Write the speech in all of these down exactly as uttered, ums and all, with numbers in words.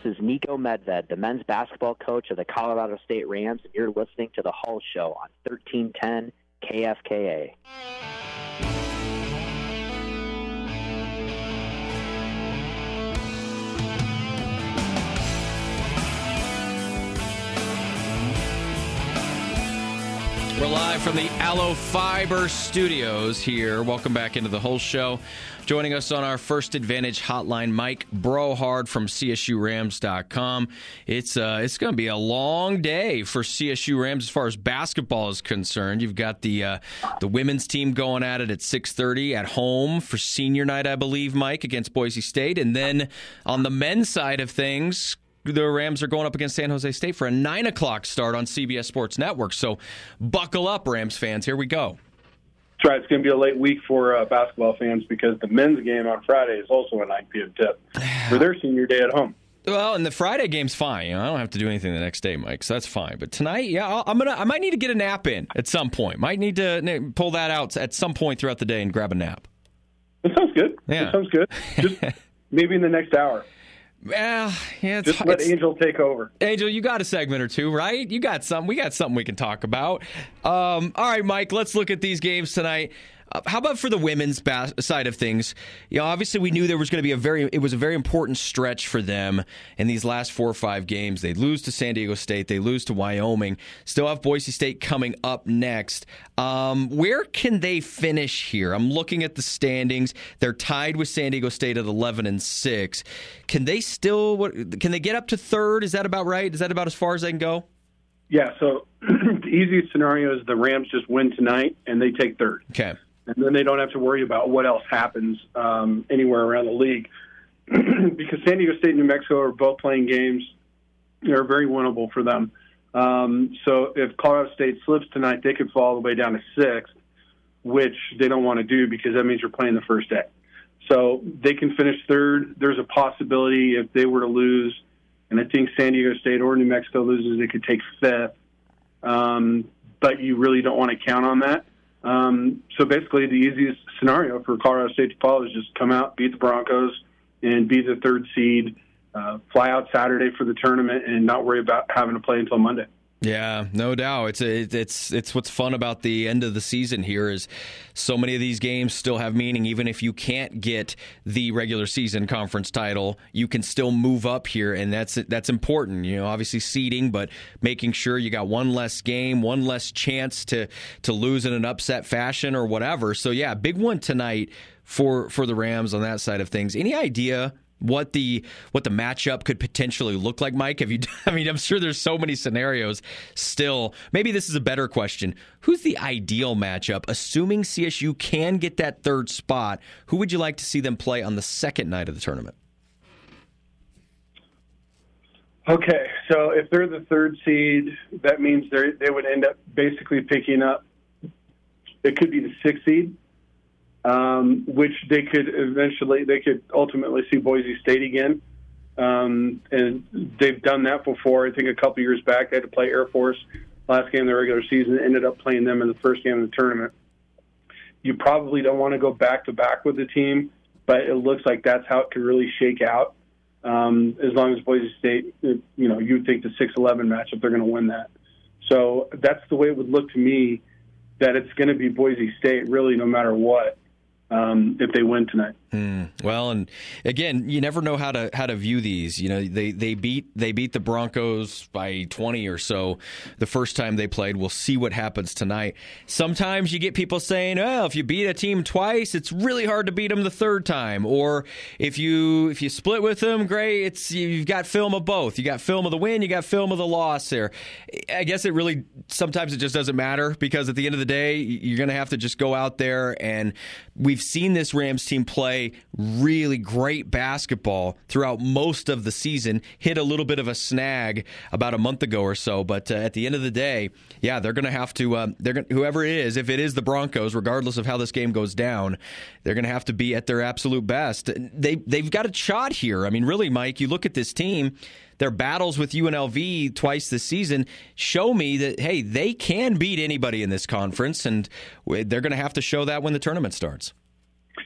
is Nico Medved, the men's basketball coach of the Colorado State Rams, and you're listening to The Hull Show on thirteen ten K F K A. We're live from the Allo Fiber Studios here. Welcome back into The Hull Show. Joining us on our First Advantage hotline, Mike Brohard from C S U Rams dot com. It's uh, it's going to be a long day for C S U Rams as far as basketball is concerned. You've got the uh, the women's team going at it at six thirty at home for senior night, I believe, Mike, against Boise State. And then on the men's side of things, the Rams are going up against San Jose State for a nine o'clock start on C B S Sports Network. So buckle up, Rams fans. Here we go. That's right. It's going to be a late week for uh, basketball fans because the men's game on Friday is also a nine p.m. tip for their senior day at home. Well, and the Friday game's fine. You know, I don't have to do anything the next day, Mike, so that's fine. But tonight, yeah, I'll, I'm gonna. I might need to get a nap in at some point. Might need to pull that out at some point throughout the day and grab a nap. That sounds good. Yeah. That sounds good. Just maybe in the next hour. Well, yeah, it's, just let it's, Angel take over. Angel, you got a segment or two, right? You got some. We got something we can talk about. Um, all right, Mike. Let's look at these games tonight. Uh, how about for the women's bas- side of things? You know, obviously we knew there was going to be a very, it was a very important stretch for them in these last four or five games. They lose to San Diego State, they lose to Wyoming, still have Boise State coming up next. Um, where can they finish here? I'm looking at the standings. They're tied with San Diego State at eleven and six. Can they still? What, can they get up to third? Is that about right? Is that about as far as they can go? Yeah. So the easiest scenario is the Rams just win tonight and they take third. Okay. And then they don't have to worry about what else happens um, anywhere around the league. Because San Diego State and New Mexico are both playing games. They're very winnable for them. Um, so if Colorado State slips tonight, they could fall all the way down to sixth, which they don't want to do because that means you're playing the first day. So they can finish third. There's a possibility if they were to lose, and I think San Diego State or New Mexico loses, they could take fifth. Um, but you really don't want to count on that. Um, so basically the easiest scenario for Colorado State to follow is just come out, beat the Broncos, and be the third seed, uh, fly out Saturday for the tournament, and not worry about having to play until Monday. Yeah, no doubt. It's a, it's it's what's fun about the end of the season here is so many of these games still have meaning. Even if you can't get the regular season conference title, you can still move up here, and that's that's important. You know, obviously seeding, but making sure you got one less game, one less chance to to lose in an upset fashion or whatever. So yeah, big one tonight for for the Rams on that side of things. Any idea what the what the matchup could potentially look like, Mike? Have you? I mean, I'm sure there's so many scenarios still. Maybe this is a better question. Who's the ideal matchup? Assuming C S U can get that third spot, who would you like to see them play on the second night of the tournament? Okay, so if they're the third seed, that means they they would end up basically picking up. It could be the sixth seed. Um, which they could eventually, they could ultimately see Boise State again. Um, and they've done that before. I think a couple years back, they had to play Air Force last game of the regular season, ended up playing them in the first game of the tournament. You probably don't want to go back-to-back with the team, but it looks like that's how it could really shake out. Um, as long as Boise State, you know, you would think the six eleven matchup, they're going to win that. So that's the way it would look to me, that it's going to be Boise State really no matter what. Um, if they win tonight. Mm, well, and again, you never know how to how to view these. You know, they they beat they beat the Broncos by twenty or so the first time they played. We'll see what happens tonight. Sometimes you get people saying, "Oh, if you beat a team twice, it's really hard to beat them the third time." Or if you if you split with them, great. It's you've got film of both. You got film of the win. You got film of the loss. There, I guess it really sometimes it just doesn't matter because at the end of the day, you're going to have to just go out there and we've seen this Rams team play really great basketball throughout most of the season. Hit a little bit of a snag about a month ago or so, but uh, at the end of the day, yeah, they're going to have to. Uh, they're gonna, whoever it is, if it is the Broncos, regardless of how this game goes down, they're going to have to be at their absolute best. They they've got a shot here. I mean, really, Mike, you look at this team. Their battles with U N L V twice this season show me that, hey, they can beat anybody in this conference, and they're going to have to show that when the tournament starts.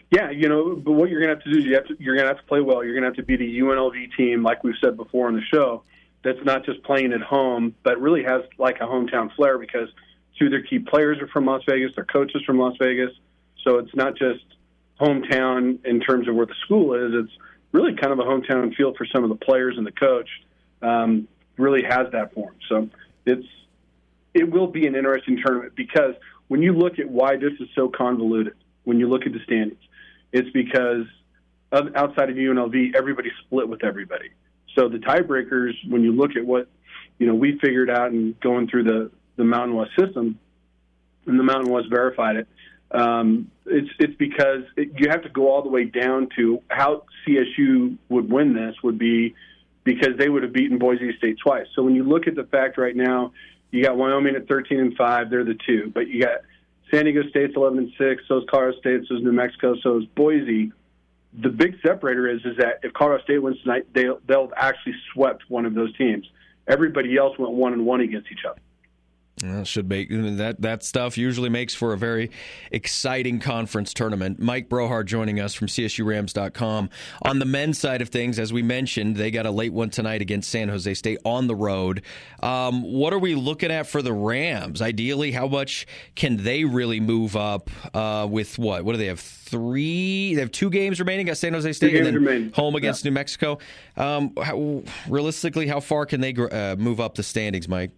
Yeah, you know, but what you're going to have to do is you have to, you're going to have to play well. You're going to have to beat a U N L V team, like we've said before on the show, that's not just playing at home, but really has like a hometown flair because two of their key players are from Las Vegas, their coaches from Las Vegas. So it's not just hometown in terms of where the school is. It's really kind of a hometown feel for some of the players, and the coach um, really has that for them. So it's it will be an interesting tournament because when you look at why this is so convoluted, when you look at the standings, it's because of, outside of U N L V, everybody's split with everybody. So the tiebreakers, when you look at what you know we figured out and going through the, the Mountain West system, and the Mountain West verified it, um, it's it's because it, you have to go all the way down to how C S U would win this would be because they would have beaten Boise State twice. So when you look at the fact right now, you got Wyoming at thirteen and five, they're the two, but you got San Diego State's eleven and six, so is Colorado State, so is New Mexico, so is Boise. The big separator is is that if Colorado State wins tonight, they'll, they'll actually swept one of those teams. Everybody else went one and one against each other. Well, should make that that stuff usually makes for a very exciting conference tournament. Mike Brohard joining us from C S U Rams dot com. On the men's side of things, as we mentioned, they got a late one tonight against San Jose State on the road. Um, what are we looking at for the Rams? Ideally, how much can they really move up uh, with what? What do they have? Three? They have two games remaining at San Jose State and then remaining. home against yeah. New Mexico. Um, how, realistically, how far can they uh, move up the standings, Mike?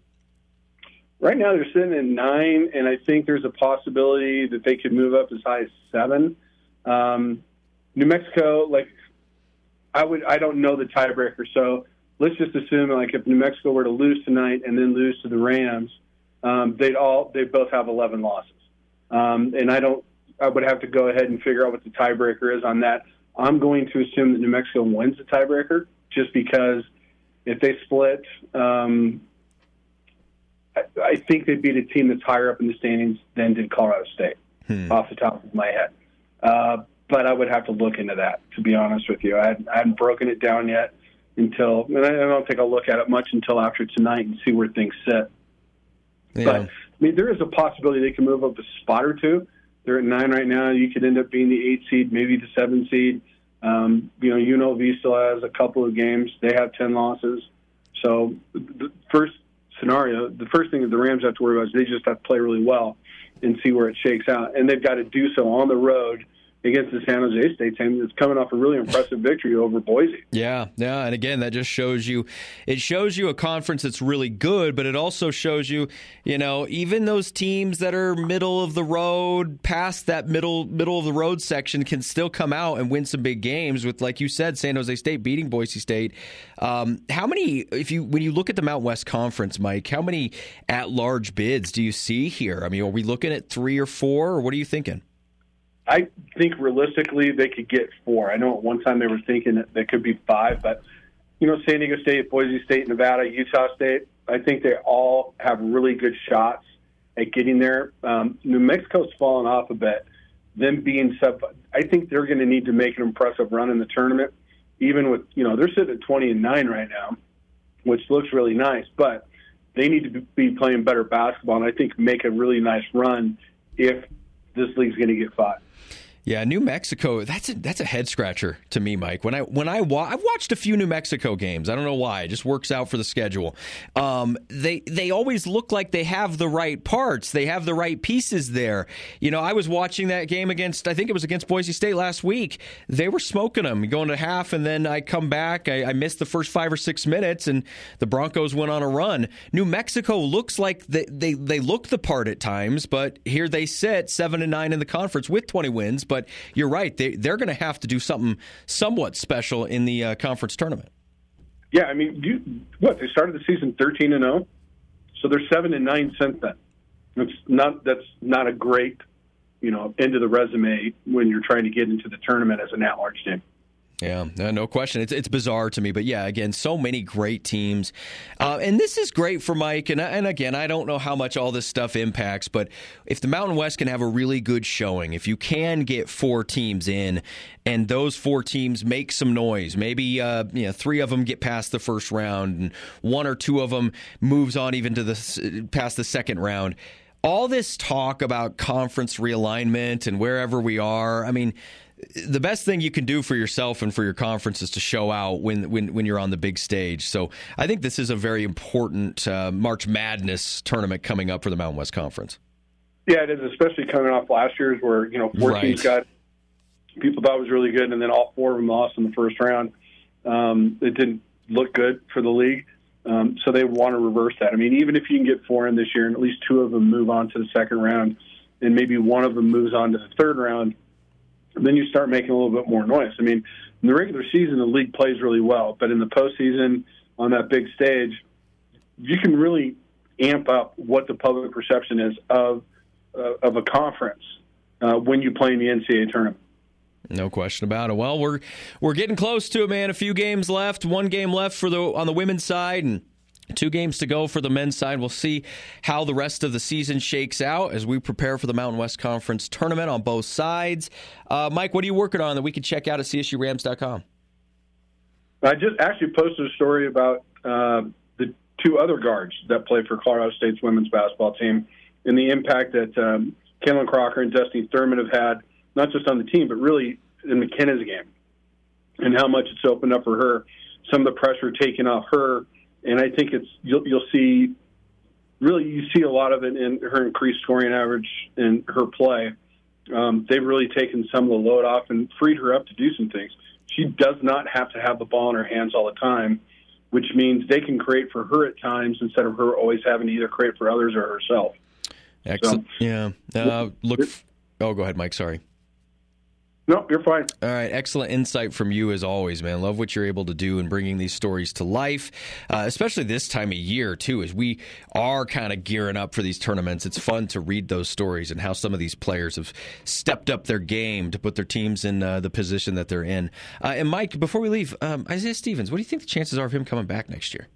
Right now they're sitting at nine, and I think there's a possibility that they could move up as high as seven. Um, New Mexico, like I would, I don't know the tiebreaker, so let's just assume like if New Mexico were to lose tonight and then lose to the Rams, um, they'd all they both have eleven losses, um, and I don't. I would have to go ahead and figure out what the tiebreaker is on that. I'm going to assume that New Mexico wins the tiebreaker, just because if they split. Um, I think they'd beat a team that's higher up in the standings than did Colorado State, hmm. off the top of my head. Uh, but I would have to look into that, to be honest with you. I hadn't, I hadn't broken it down yet until, and I don't think I'll look at it much until after tonight and see where things sit. Yeah. But, I mean, there is a possibility they can move up a spot or two. They're at nine right now. You could end up being the eight seed, maybe the seven seed. Um, you know, U N L V still has a couple of games. They have ten losses. So the first scenario, the first thing that the Rams have to worry about is they just have to play really well and see where it shakes out. And they've got to do so on the road against the San Jose State team that's coming off a really impressive victory over Boise. Yeah, yeah, and again, that just shows you, it shows you a conference that's really good, but it also shows you, you know, even those teams that are middle of the road, past that middle middle of the road section, can still come out and win some big games. With, like you said, San Jose State beating Boise State. Um, how many, if you when you look at the Mountain West Conference, Mike, how many at-large bids do you see here? I mean, are we looking at three or four, or what are you thinking? I think realistically they could get four. I know at one time they were thinking that there could be five, but, you know, San Diego State, Boise State, Nevada, Utah State, I think they all have really good shots at getting there. Um, New Mexico's fallen off a bit. Them being sub, I think they're going to need to make an impressive run in the tournament, even with, you know, they're sitting at twenty and nine right now, which looks really nice, but they need to be playing better basketball and I think make a really nice run if this league's going to get five. Yeah, New Mexico, that's a, that's a head scratcher to me, Mike. When I when I wa- I've watched a few New Mexico games. I don't know why. It just works out for the schedule. Um, they they always look like they have the right parts. They have the right pieces there. You know, I was watching that game against, I think it was against Boise State last week. They were smoking them, going to half, and then I come back. I, I missed the first five or six minutes, and the Broncos went on a run. New Mexico looks like they they, they look the part at times, but here they sit, seven and nine in the conference with twenty wins. But you're right; they they're going to have to do something somewhat special in the uh, conference tournament. Yeah, I mean, you, what they started the season thirteen and zero, so they're seven and nine since then. That's not that's not a great, you know, end of the resume when you're trying to get into the tournament as an at-large team. Yeah, no question. It's it's bizarre to me, but yeah, again, so many great teams, uh, and this is great for Mike. And and again, I don't know how much all this stuff impacts, but if the Mountain West can have a really good showing, if you can get four teams in, and those four teams make some noise, maybe uh, you know three of them get past the first round, and one or two of them moves on even to the past the second round. All this talk about conference realignment and wherever we are, I mean, the best thing you can do for yourself and for your conference is to show out when when, when you're on the big stage. So I think this is a very important uh, March Madness tournament coming up for the Mountain West Conference. Yeah, it is, especially coming off last year's where, you know, four right. teams got people thought was really good, and then all four of them lost in the first round. Um, it didn't look good for the league, um, so they want to reverse that. I mean, even if you can get four in this year and at least two of them move on to the second round and maybe one of them moves on to the third round, then you start making a little bit more noise. I mean, in the regular season, the league plays really well, but in the postseason on that big stage, you can really amp up what the public perception is of uh, of a conference uh, when you play in the N C double A tournament. No question about it. Well, we're we're getting close to it, man. A few games left, one game left for the on the women's side, and two games to go for the men's side. We'll see how the rest of the season shakes out as we prepare for the Mountain West Conference tournament on both sides. Uh, Mike, what are you working on that we can check out at C S U Rams dot com? I just actually posted a story about uh, the two other guards that play for Colorado State's women's basketball team and the impact that um, Kendall Crocker and Destiny Thurman have had, not just on the team, but really in McKenna's game, and how much it's opened up for her, some of the pressure taken off her. And I think it's you'll, you'll see, really, you see a lot of it in her increased scoring average and her play. Um, they've really taken some of the load off and freed her up to do some things. She does not have to have the ball in her hands all the time, which means they can create for her at times instead of her always having to either create for others or herself. Excellent. So, yeah. Uh, look. F- oh, go ahead, Mike. Sorry. No, you're fine. All right. Excellent insight from you as always, man. Love what you're able to do in bringing these stories to life, uh, especially this time of year, too, as we are kind of gearing up for these tournaments. It's fun to read those stories and how some of these players have stepped up their game to put their teams in uh, the position that they're in. Uh, and, Mike, before we leave, um, Isaiah Stevens, what do you think the chances are of him coming back next year?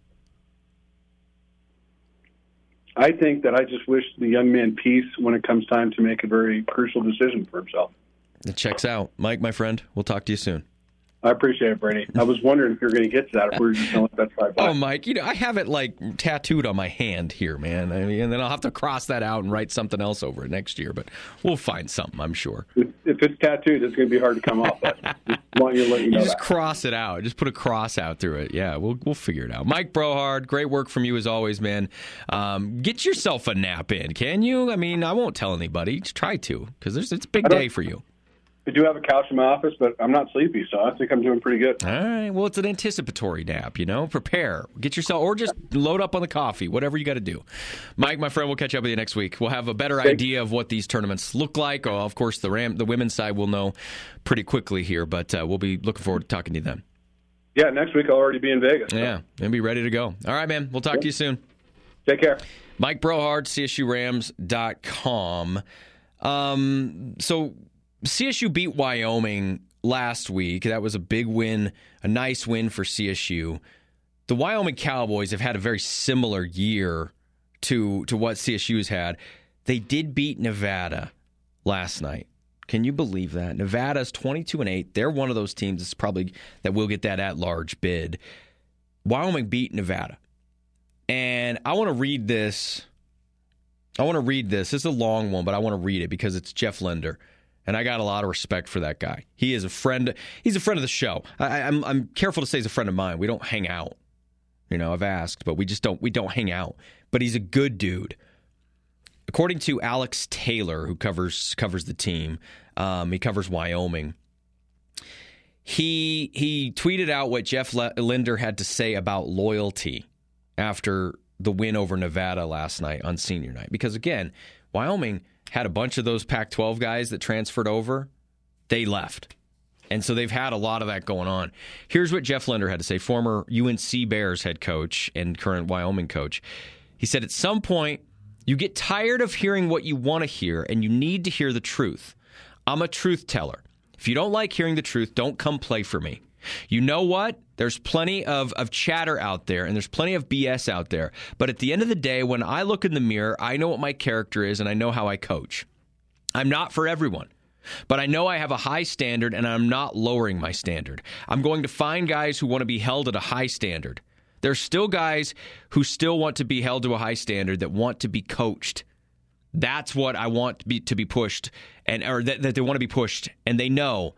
I think that I just wish the young man peace when it comes time to make a very crucial decision for himself. It checks out. Mike, my friend, we'll talk to you soon. I appreciate it, Brady. I was wondering if you were going to get to that, if we were just going to let that slide by. Oh, Mike, you know, I have it, like, tattooed on my hand here, man. I mean, and then I'll have to cross that out and write something else over it next year, but we'll find something, I'm sure. If, if it's tattooed, it's going to be hard to come off. But just want you to let you know you just that. cross it out. Just put a cross out through it. Yeah, we'll we'll figure it out. Mike Brohard, great work from you as always, man. Um, get yourself a nap in, can you? I mean, I won't tell anybody. Just try to, because it's a big day for you. I do have a couch in my office, but I'm not sleepy, so I think I'm doing pretty good. All right. Well, it's an anticipatory nap, you know. Prepare. Get yourself, or just load up on the coffee, whatever you got to do. Mike, my friend, we'll catch up with you next week. We'll have a better Thanks. idea of what these tournaments look like. Oh, of course, the Ram, the women's side will know pretty quickly here, but uh, we'll be looking forward to talking to you then. Yeah, next week I'll already be in Vegas. So. Yeah, and be ready to go. All right, man. We'll talk Yeah. to you soon. Take care. Mike Brohard, C S U Rams dot com. Um, so C S U beat Wyoming last week. That was a big win, a nice win for C S U. The Wyoming Cowboys have had a very similar year to, to what C S U's had. They did beat Nevada last night. Can you believe that? Nevada's twenty-two and eight. They're one of those teams that's probably that will get that at-large bid. Wyoming beat Nevada. And I want to read this. I want to read this. It's a long one, but I want to read it because it's Jeff Linder. And I got a lot of respect for that guy. He is a friend. He's a friend of the show. I, I'm, I'm careful to say he's a friend of mine. We don't hang out. You know, I've asked, but we just don't. We don't hang out. But he's a good dude. According to Alex Taylor, who covers covers the team, um, he covers Wyoming. He he tweeted out what Jeff Linder had to say about loyalty after the win over Nevada last night on senior night. Because again, Wyoming had a bunch of those Pac twelve guys that transferred over. They left. And so they've had a lot of that going on. Here's what Jeff Linder had to say, former U N C Bears head coach and current Wyoming coach. He said, at some point, you get tired of hearing what you want to hear, and you need to hear the truth. I'm a truth teller. If you don't like hearing the truth, don't come play for me. You know what? There's plenty of, of chatter out there, and there's plenty of B S out there. But at the end of the day, when I look in the mirror, I know what my character is, and I know how I coach. I'm not for everyone. But I know I have a high standard, and I'm not lowering my standard. I'm going to find guys who want to be held at a high standard. There's still guys who still want to be held to a high standard that want to be coached. That's what I want to be, to be pushed, and or that, that they want to be pushed, and they know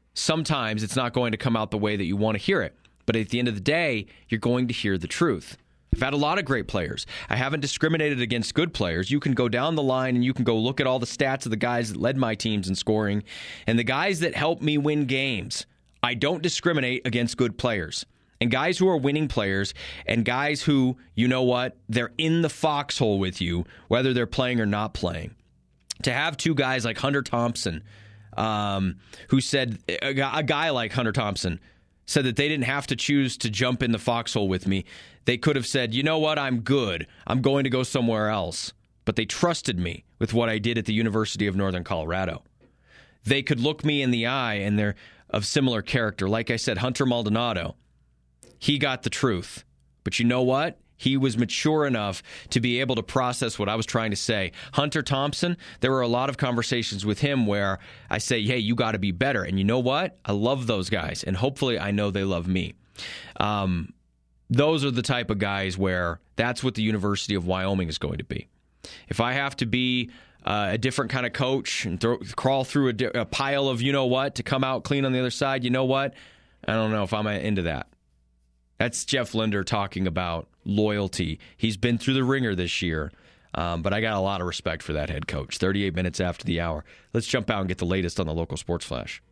sometimes it's not going to come out the way that you want to hear it. But at the end of the day, you're going to hear the truth. I've had a lot of great players. I haven't discriminated against good players. You can go down the line and you can go look at all the stats of the guys that led my teams in scoring and the guys that helped me win games. I don't discriminate against good players. And guys who are winning players and guys who, you know what, they're in the foxhole with you, whether they're playing or not playing. To have two guys like Hunter Thompson, um, who said, a, a guy like Hunter Thompson, said that they didn't have to choose to jump in the foxhole with me. They could have said, you know what, I'm good. I'm going to go somewhere else. But they trusted me with what I did at the University of Northern Colorado. They could look me in the eye, and they're of similar character. Like I said, Hunter Maldonado, he got the truth. But you know what? He was mature enough to be able to process what I was trying to say. Hunter Thompson, there were a lot of conversations with him where I say, hey, you got to be better. And you know what? I love those guys, and hopefully I know they love me. Um, those are the type of guys where that's what the University of Wyoming is going to be. If I have to be uh, a different kind of coach and throw, crawl through a, di- a pile of you know what to come out clean on the other side, you know what? I don't know if I'm into that. That's Jeff Linder talking about loyalty. He's been through the ringer this year, um, but I got a lot of respect for that head coach. thirty-eight minutes after the hour. Let's jump out and get the latest on the local sports flash.